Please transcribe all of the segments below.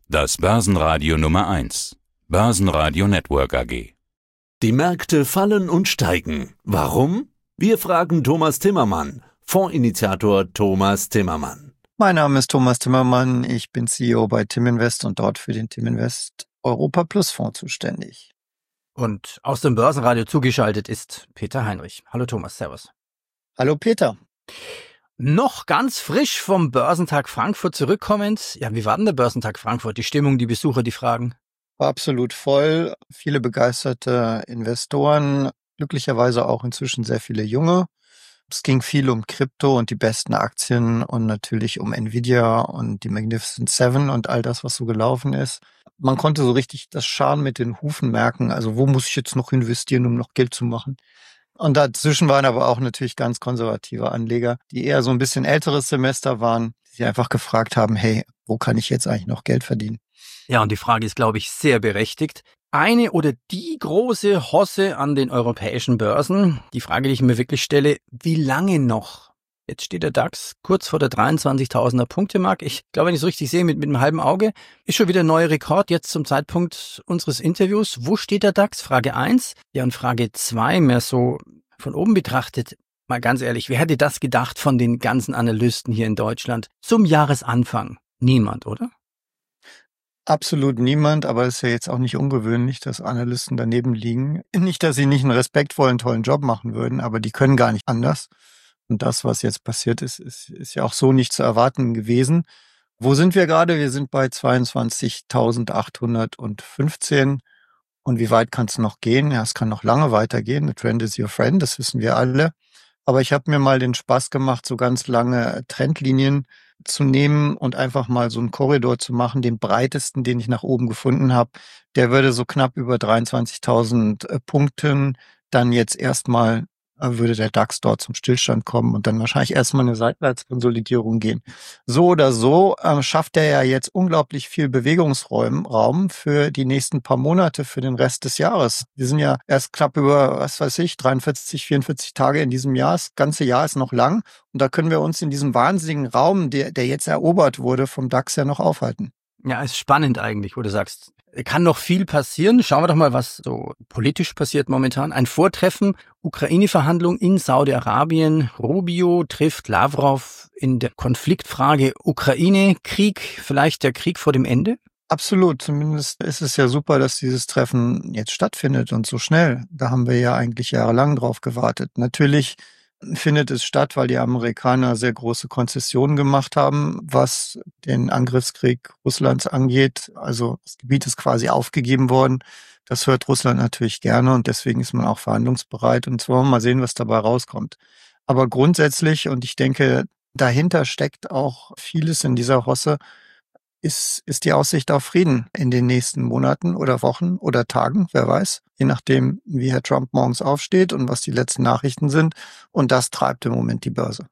Das Börsenradio Nummer 1. Börsenradio Network AG. Die Märkte fallen und steigen. Warum? Wir fragen Thomas Timmermann, Fondsinitiator Thomas Timmermann. Mein Name ist Thomas Timmermann, ich bin CEO bei Timinvest und dort für den Timinvest Europa Plus Fonds zuständig. Und aus dem Börsenradio zugeschaltet ist Peter Heinrich. Hallo Thomas, servus. Hallo Peter. Noch ganz frisch vom Börsentag Frankfurt zurückkommend. Ja, wie war denn der Börsentag Frankfurt? Die Stimmung, die Besucher, die Fragen? War absolut voll, viele begeisterte Investoren, glücklicherweise auch inzwischen sehr viele junge. Es ging viel um Krypto und die besten Aktien und natürlich um Nvidia und die Magnificent Seven und all das, was so gelaufen ist. Man konnte so richtig das Scharen mit den Hufen merken. Also wo muss ich jetzt noch investieren, um noch Geld zu machen? Und dazwischen waren aber auch natürlich ganz konservative Anleger, die eher so ein bisschen älteres Semester waren, die sich einfach gefragt haben, hey, wo kann ich jetzt eigentlich noch Geld verdienen? Ja, und die Frage ist, glaube ich, sehr berechtigt. Eine oder die große Hosse an den europäischen Börsen, die Frage, die ich mir wirklich stelle, wie lange noch? Jetzt steht der DAX kurz vor der 23.000er Punktemark. Ich glaube, wenn ich es richtig sehe, mit einem halben Auge, ist schon wieder ein neuer Rekord jetzt zum Zeitpunkt unseres Interviews. Wo steht der DAX? Frage 1. Ja, und Frage 2, mehr so von oben betrachtet, mal ganz ehrlich, wer hätte das gedacht von den ganzen Analysten hier in Deutschland zum Jahresanfang? Niemand, oder? Absolut niemand, aber es ist ja jetzt auch nicht ungewöhnlich, dass Analysten daneben liegen. Nicht, dass sie nicht einen respektvollen, tollen Job machen würden, aber die können gar nicht anders. Und das, was jetzt passiert ist, ist ja auch so nicht zu erwarten gewesen. Wo sind wir gerade? Wir sind bei 22.815. Und wie weit kann es noch gehen? Ja, es kann noch lange weitergehen. The trend is your friend, das wissen wir alle. Aber ich habe mir mal den Spaß gemacht, so ganz lange Trendlinien zu nehmen und einfach mal so einen Korridor zu machen, den breitesten, den ich nach oben gefunden habe. Der würde so knapp über 23.000 Punkten dann jetzt erstmal würde der DAX dort zum Stillstand kommen und dann wahrscheinlich erstmal eine Seitwärtskonsolidierung gehen. So oder so schafft er ja jetzt unglaublich viel Bewegungsraum für die nächsten paar Monate, für den Rest des Jahres. Wir sind ja erst knapp über, 43, 44 Tage in diesem Jahr. Das ganze Jahr ist noch lang und da können wir uns in diesem wahnsinnigen Raum, der jetzt erobert wurde, vom DAX ja noch aufhalten. Ja, ist spannend eigentlich, wo du sagst, kann noch viel passieren. Schauen wir doch mal, was so politisch passiert momentan. Ein Vortreffen, Ukraine-Verhandlung in Saudi-Arabien. Rubio trifft Lavrov in der Konfliktfrage Ukraine-Krieg. Vielleicht der Krieg vor dem Ende? Absolut. Zumindest ist es ja super, dass dieses Treffen jetzt stattfindet und so schnell. Da haben wir ja eigentlich jahrelang drauf gewartet. Natürlich findet es statt, weil die Amerikaner sehr große Konzessionen gemacht haben, was den Angriffskrieg Russlands angeht. Also das Gebiet ist quasi aufgegeben worden. Das hört Russland natürlich gerne und deswegen ist man auch verhandlungsbereit. Und jetzt wollen wir mal sehen, was dabei rauskommt. Aber grundsätzlich, und ich denke, dahinter steckt auch vieles in dieser Hosse, ist die Aussicht auf Frieden in den nächsten Monaten oder Wochen oder Tagen, wer weiß, je nachdem, wie Herr Trump morgens aufsteht und was die letzten Nachrichten sind. Und das treibt im Moment die Börse.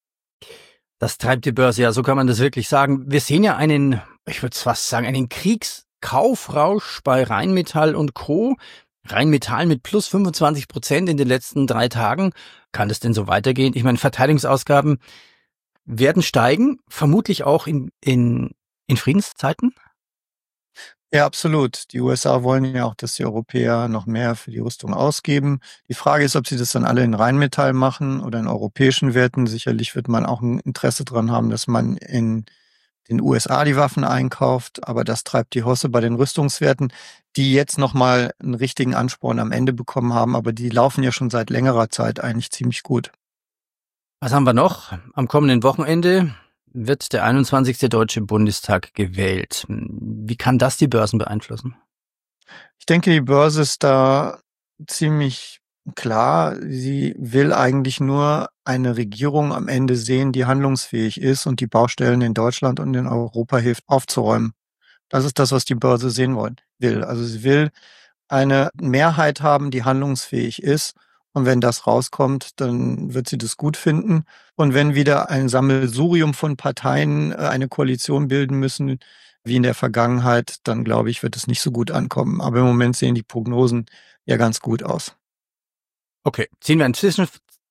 Das treibt die Börse, ja, so kann man das wirklich sagen. Wir sehen ja ich würde fast sagen, einen Kriegskaufrausch bei Rheinmetall und Co. Rheinmetall mit plus 25% in den letzten 3 Tagen. Kann das denn so weitergehen? Ich meine, Verteidigungsausgaben werden steigen, vermutlich auch in Friedenszeiten? Ja, absolut. Die USA wollen ja auch, dass die Europäer noch mehr für die Rüstung ausgeben. Die Frage ist, ob sie das dann alle in Rheinmetall machen oder in europäischen Werten. Sicherlich wird man auch ein Interesse dran haben, dass man in den USA die Waffen einkauft. Aber das treibt die Hosse bei den Rüstungswerten, die jetzt nochmal einen richtigen Ansporn am Ende bekommen haben. Aber die laufen ja schon seit längerer Zeit eigentlich ziemlich gut. Was haben wir noch? Am kommenden Wochenende wird der 21. Deutsche Bundestag gewählt. Wie kann das die Börsen beeinflussen? Ich denke, die Börse ist da ziemlich klar. Sie will eigentlich nur eine Regierung am Ende sehen, die handlungsfähig ist und die Baustellen in Deutschland und in Europa hilft aufzuräumen. Das ist das, was die Börse sehen will. Also sie will eine Mehrheit haben, die handlungsfähig ist. Und wenn das rauskommt, dann wird sie das gut finden. Und wenn wieder ein Sammelsurium von Parteien eine Koalition bilden müssen, wie in der Vergangenheit, dann glaube ich, wird es nicht so gut ankommen. Aber im Moment sehen die Prognosen ja ganz gut aus. Okay, ziehen wir ein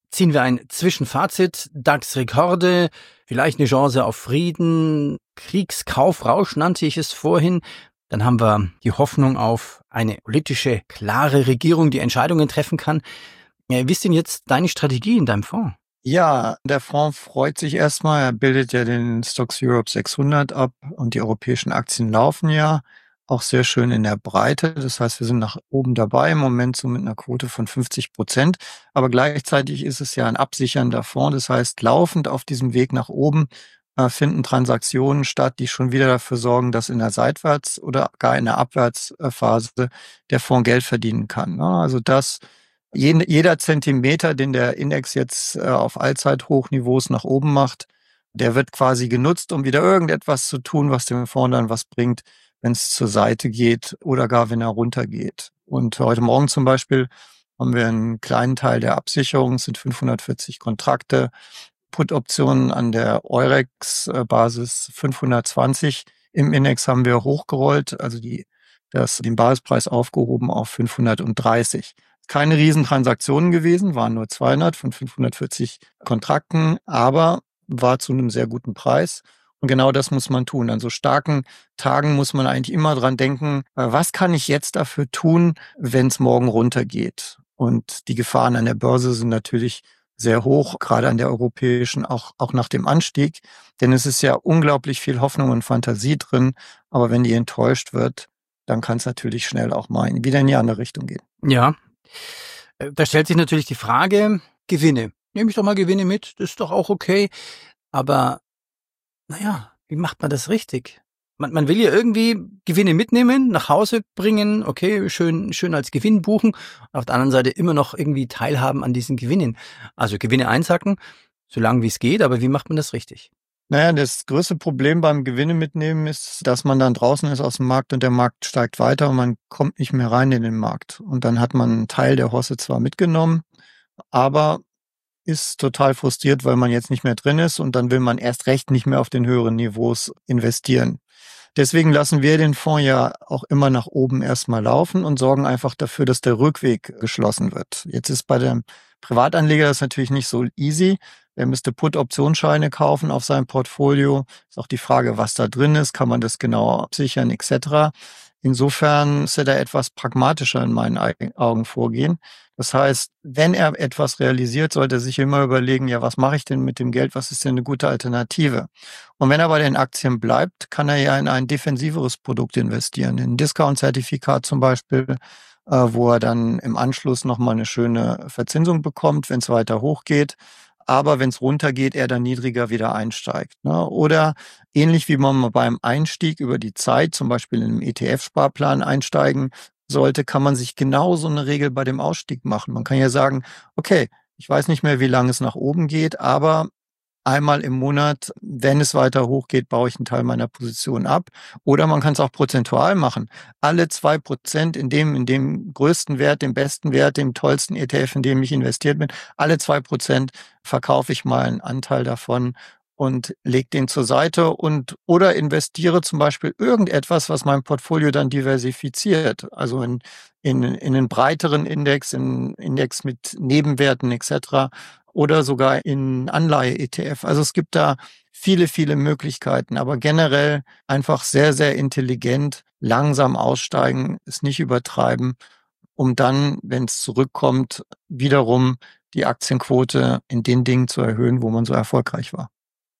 ziehen wir ein Zwischenfazit. DAX-Rekorde, vielleicht eine Chance auf Frieden, Kriegskaufrausch nannte ich es vorhin. Dann haben wir die Hoffnung auf eine politische, klare Regierung, die Entscheidungen treffen kann. Wie ist denn jetzt deine Strategie in deinem Fonds? Ja, der Fonds freut sich erstmal. Er bildet ja den Stocks Europe 600 ab und die europäischen Aktien laufen ja auch sehr schön in der Breite. Das heißt, wir sind nach oben dabei, im Moment so mit einer Quote von 50%. Aber gleichzeitig ist es ja ein absichernder Fonds. Das heißt, laufend auf diesem Weg nach oben finden Transaktionen statt, die schon wieder dafür sorgen, dass in der Seitwärts- oder gar in der Abwärtsphase der Fonds Geld verdienen kann. Also das jeder Zentimeter, den der Index jetzt auf Allzeithochniveaus nach oben macht, der wird quasi genutzt, um wieder irgendetwas zu tun, was dem Fonds dann was bringt, wenn es zur Seite geht oder gar wenn er runtergeht. Und heute Morgen zum Beispiel haben wir einen kleinen Teil der Absicherung, es sind 540 Kontrakte, Put-Optionen an der Eurex-Basis 520. Im Index haben wir hochgerollt, also den Basispreis aufgehoben auf 530. Keine Riesentransaktionen gewesen, waren nur 200 von 540 Kontrakten, aber war zu einem sehr guten Preis. Und genau das muss man tun. An so starken Tagen muss man eigentlich immer dran denken, was kann ich jetzt dafür tun, wenn es morgen runtergeht? Und die Gefahren an der Börse sind natürlich sehr hoch, gerade an der europäischen, auch nach dem Anstieg. Denn es ist ja unglaublich viel Hoffnung und Fantasie drin. Aber wenn die enttäuscht wird, dann kann es natürlich schnell auch mal wieder in die andere Richtung gehen. Ja, da stellt sich natürlich die Frage, Gewinne. Nehme ich doch mal Gewinne mit, das ist doch auch okay. Aber, naja, wie macht man das richtig? Man will ja irgendwie Gewinne mitnehmen, nach Hause bringen, okay, schön als Gewinn buchen. Auf der anderen Seite immer noch irgendwie teilhaben an diesen Gewinnen. Also Gewinne einsacken, so lange wie es geht, aber wie macht man das richtig? Naja, das größte Problem beim Gewinne mitnehmen ist, dass man dann draußen ist aus dem Markt und der Markt steigt weiter und man kommt nicht mehr rein in den Markt. Und dann hat man einen Teil der Hosse zwar mitgenommen, aber ist total frustriert, weil man jetzt nicht mehr drin ist und dann will man erst recht nicht mehr auf den höheren Niveaus investieren. Deswegen lassen wir den Fonds ja auch immer nach oben erstmal laufen und sorgen einfach dafür, dass der Rückweg geschlossen wird. Jetzt ist bei dem Privatanleger das natürlich nicht so easy. Er müsste Put-Optionsscheine kaufen auf seinem Portfolio. Ist auch die Frage, was da drin ist. Kann man das genau absichern etc. Insofern ist er da etwas pragmatischer in meinen Augen vorgehen. Das heißt, wenn er etwas realisiert, sollte er sich immer überlegen, ja, was mache ich denn mit dem Geld? Was ist denn eine gute Alternative? Und wenn er bei den Aktien bleibt, kann er ja in ein defensiveres Produkt investieren. In ein Discount-Zertifikat zum Beispiel, wo er dann im Anschluss nochmal eine schöne Verzinsung bekommt, wenn es weiter hochgeht. Aber wenn es runtergeht, er dann niedriger wieder einsteigt. Oder ähnlich wie man beim Einstieg über die Zeit, zum Beispiel in einem ETF-Sparplan einsteigen sollte, kann man sich genau so eine Regel bei dem Ausstieg machen. Man kann ja sagen, okay, ich weiß nicht mehr, wie lange es nach oben geht, aber einmal im Monat, wenn es weiter hochgeht, baue ich einen Teil meiner Position ab. Oder man kann es auch prozentual machen. Alle 2% in dem größten Wert, dem besten Wert, dem tollsten ETF, in dem ich investiert bin, alle 2% verkaufe ich mal einen Anteil davon und lege den zur Seite oder investiere zum Beispiel irgendetwas, was mein Portfolio dann diversifiziert. Also in einen breiteren Index, in einen Index mit Nebenwerten etc. oder sogar in Anleihe-ETF. Also es gibt da viele, viele Möglichkeiten, aber generell einfach sehr, sehr intelligent, langsam aussteigen, es nicht übertreiben, um dann, wenn es zurückkommt, wiederum die Aktienquote in den Dingen zu erhöhen, wo man so erfolgreich war.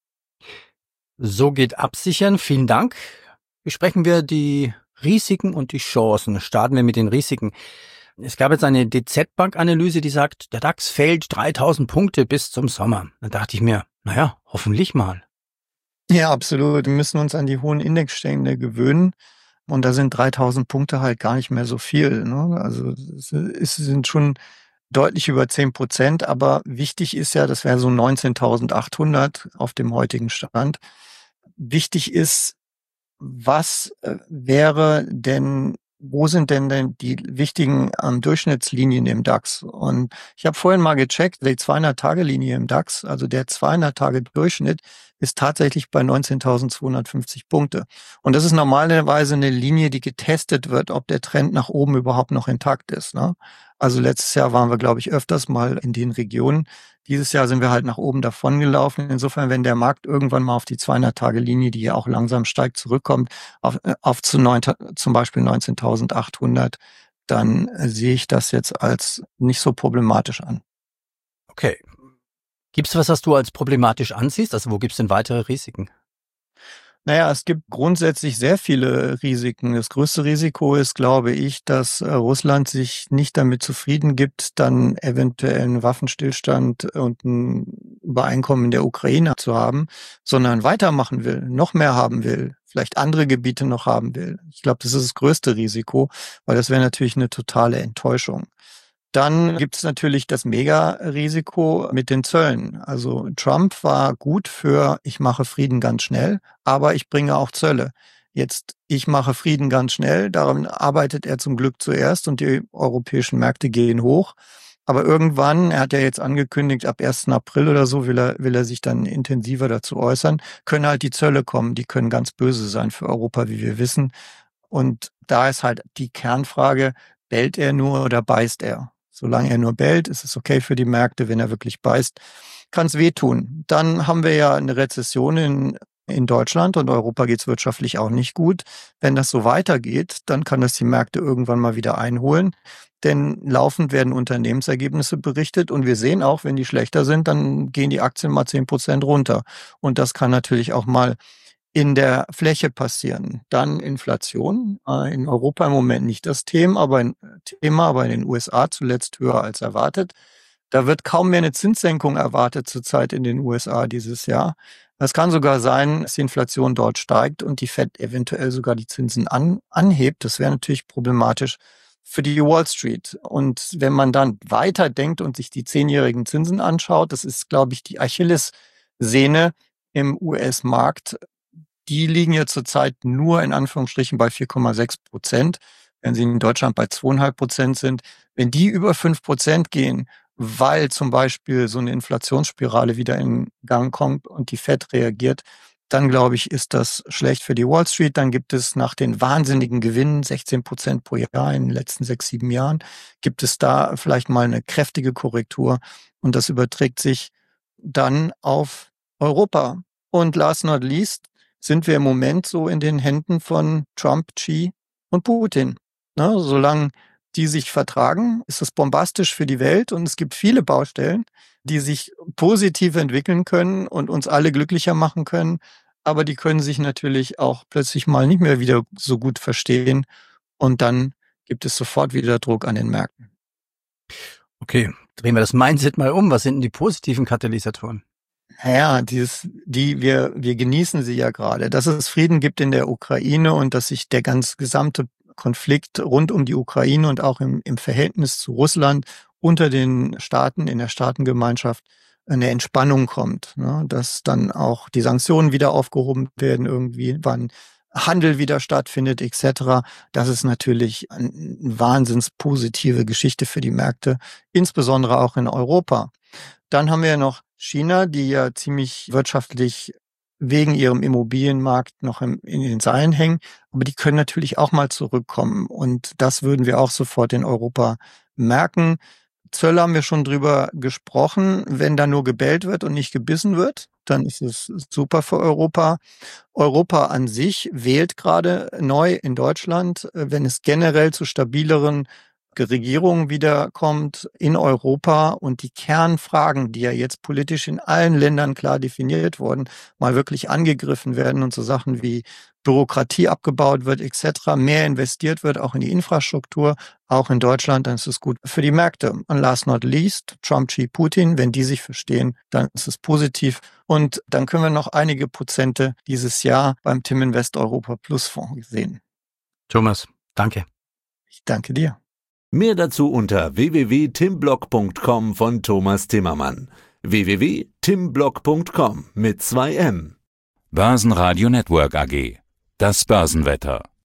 So geht Absichern. Vielen Dank. Besprechen wir die Risiken und die Chancen. Starten wir mit den Risiken. Es gab jetzt eine DZ-Bank-Analyse, die sagt, der DAX fällt 3000 Punkte bis zum Sommer. Dann dachte ich mir, naja, hoffentlich mal. Ja, absolut. Wir müssen uns an die hohen Indexstände gewöhnen. Und da sind 3000 Punkte halt gar nicht mehr so viel. Also es sind schon deutlich über 10%. Aber wichtig ist ja, das wäre so 19.800 auf dem heutigen Stand. Wichtig ist, was wäre denn, wo sind denn die wichtigen Durchschnittslinien im DAX? Und ich habe vorhin mal gecheckt, die 200-Tage-Linie im DAX, also der 200-Tage-Durchschnitt, ist tatsächlich bei 19.250 Punkte. Und das ist normalerweise eine Linie, die getestet wird, ob der Trend nach oben überhaupt noch intakt ist. Also letztes Jahr waren wir, glaube ich, öfters mal in den Regionen. Dieses Jahr sind wir halt nach oben davon gelaufen. Insofern, wenn der Markt irgendwann mal auf die 200-Tage-Linie, die ja auch langsam steigt, zurückkommt, zum Beispiel 19.800, dann sehe ich das jetzt als nicht so problematisch an. Okay. Gibt's was du als problematisch ansiehst? Also wo gibt's denn weitere Risiken? Naja, es gibt grundsätzlich sehr viele Risiken. Das größte Risiko ist, glaube ich, dass Russland sich nicht damit zufrieden gibt, dann eventuell einen Waffenstillstand und ein Übereinkommen in der Ukraine zu haben, sondern weitermachen will, noch mehr haben will, vielleicht andere Gebiete noch haben will. Ich glaube, das ist das größte Risiko, weil das wäre natürlich eine totale Enttäuschung. Dann gibt es natürlich das Mega-Risiko mit den Zöllen. Also Trump war gut für, ich mache Frieden ganz schnell, aber ich bringe auch Zölle. Jetzt, ich mache Frieden ganz schnell, daran arbeitet er zum Glück zuerst und die europäischen Märkte gehen hoch. Aber irgendwann, er hat ja jetzt angekündigt, ab 1. April oder so will er sich dann intensiver dazu äußern, können halt die Zölle kommen. Die können ganz böse sein für Europa, wie wir wissen. Und da ist halt die Kernfrage, bellt er nur oder beißt er? Solange er nur bellt, ist es okay für die Märkte. Wenn er wirklich beißt, kann es wehtun. Dann haben wir ja eine Rezession in Deutschland und Europa geht es wirtschaftlich auch nicht gut. Wenn das so weitergeht, dann kann das die Märkte irgendwann mal wieder einholen. Denn laufend werden Unternehmensergebnisse berichtet und wir sehen auch, wenn die schlechter sind, dann gehen die Aktien mal 10% runter. Und das kann natürlich auch mal in der Fläche passieren. Dann Inflation. In Europa im Moment nicht das Thema, aber in den USA zuletzt höher als erwartet. Da wird kaum mehr eine Zinssenkung erwartet zurzeit in den USA dieses Jahr. Es kann sogar sein, dass die Inflation dort steigt und die Fed eventuell sogar die Zinsen anhebt. Das wäre natürlich problematisch für die Wall Street. Und wenn man dann weiterdenkt und sich die 10-jährigen Zinsen anschaut, das ist, glaube ich, die Achillessehne im US-Markt. Die liegen ja zurzeit nur in Anführungsstrichen bei 4,6%, wenn sie in Deutschland bei 2,5% sind. Wenn die über 5% gehen, weil zum Beispiel so eine Inflationsspirale wieder in Gang kommt und die Fed reagiert, dann glaube ich, ist das schlecht für die Wall Street. Dann gibt es nach den wahnsinnigen Gewinnen, 16% pro Jahr in den letzten 6-7 Jahren, gibt es da vielleicht mal eine kräftige Korrektur und das überträgt sich dann auf Europa. Und last not least, sind wir im Moment so in den Händen von Trump, Xi und Putin. Ne? Solange die sich vertragen, ist es bombastisch für die Welt und es gibt viele Baustellen, die sich positiv entwickeln können und uns alle glücklicher machen können. Aber die können sich natürlich auch plötzlich mal nicht mehr wieder so gut verstehen und dann gibt es sofort wieder Druck an den Märkten. Okay, drehen wir das Mindset mal um. Was sind denn die positiven Katalysatoren? Ja, wir genießen sie ja gerade, dass es Frieden gibt in der Ukraine und dass sich der gesamte Konflikt rund um die Ukraine und auch im Verhältnis zu Russland unter den Staaten, in der Staatengemeinschaft eine Entspannung kommt, ne? Dass dann auch die Sanktionen wieder aufgehoben werden irgendwie, wann Handel wieder stattfindet etc. Das ist natürlich eine wahnsinns positive Geschichte für die Märkte, insbesondere auch in Europa. Dann haben wir noch China, die ja ziemlich wirtschaftlich wegen ihrem Immobilienmarkt noch in den Seilen hängen. Aber die können natürlich auch mal zurückkommen. Und das würden wir auch sofort in Europa merken. Zölle haben wir schon drüber gesprochen. Wenn da nur gebellt wird und nicht gebissen wird, dann ist es super für Europa. Europa an sich wählt gerade neu in Deutschland, wenn es generell zu stabileren Regierungen wiederkommt in Europa und die Kernfragen, die ja jetzt politisch in allen Ländern klar definiert wurden, mal wirklich angegriffen werden und so Sachen wie Bürokratie abgebaut wird etc., mehr investiert wird, auch in die Infrastruktur, auch in Deutschland, dann ist es gut für die Märkte. Und last not least, Trump, Xi, Putin, wenn die sich verstehen, dann ist es positiv. Und dann können wir noch einige Prozente dieses Jahr beim Tim Invest Europa Plus Fonds sehen. Thomas, danke. Ich danke dir. Mehr dazu unter www.timblog.com von Thomas Timmermann. www.timblog.com mit 2 M. Börsenradio Network AG. Das Börsenwetter.